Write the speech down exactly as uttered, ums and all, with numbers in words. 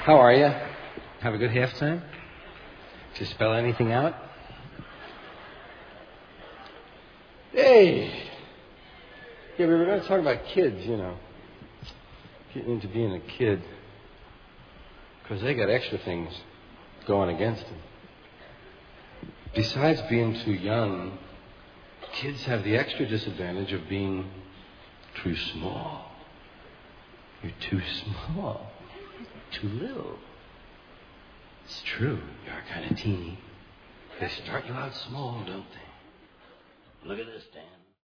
How are you? Have a good halftime? Did you spell anything out? Hey! Yeah, we were going to talk about kids, you know. Getting into being a kid. Because they got extra things going against them. Besides being too young, kids have the extra disadvantage of being too small. You're too small. Too little. It's true. You're kind of teeny. They start you out small, don't they? Look at this, Dan.